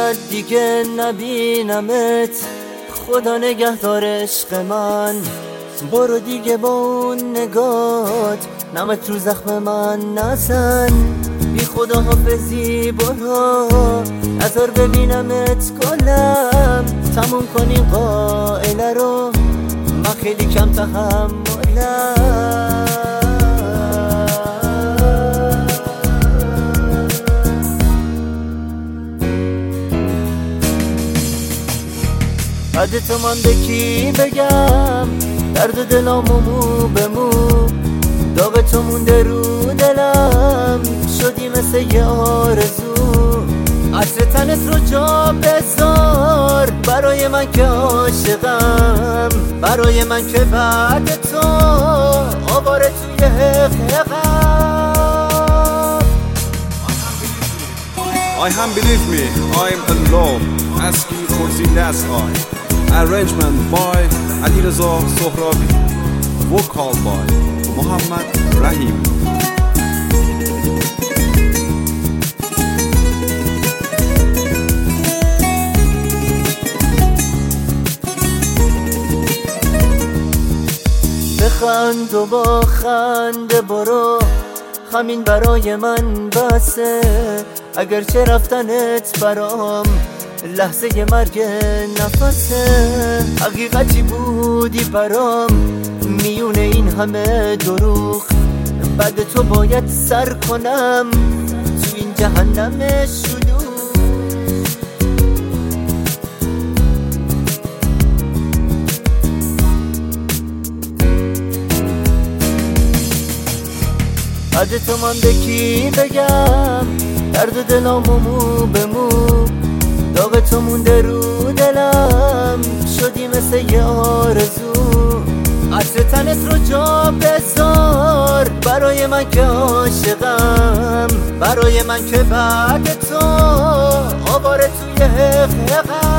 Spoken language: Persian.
بعد دیگه نبینمت، خدا نگهدار عشق من. برو دیگه با اون نگات نمک رو زخم من نزن. بی خدا حافظی برو، نظر ببینمت کنم. تموم کنیم قائله رو، من خیلی کم تحملم. بعد تو من به کی بگم، درد دلامو مو به مو. داغ تو مونده رو دلم، شدی مثل یه آرزو. عطر تنت رو جا بذار، برای من که عاشقم، برای من که بعد تو آواره توی حقیقم. I am believe me, I'm alone, asking for the last eye. Arrangement by Alireza Sohrabi, vocal by Muhammad Rahim. بخند و با خنده برو، همین برای من بسه. اگرچه رفتنت برام لحظه مرگ نفسه. حقیقتی بودی برام میونه این همه دروغ. بعد تو باید سر کنم تو این جهنم شلوغ. بعد تو من به کی بگم، درد دلامو مو به مو. داغ تو مونده رو دلم، شدی مثل یه آرزو. عطر تنت رو جا بذار، برای من که عاشقم، برای من که بعد تو آواره توی حقیقم.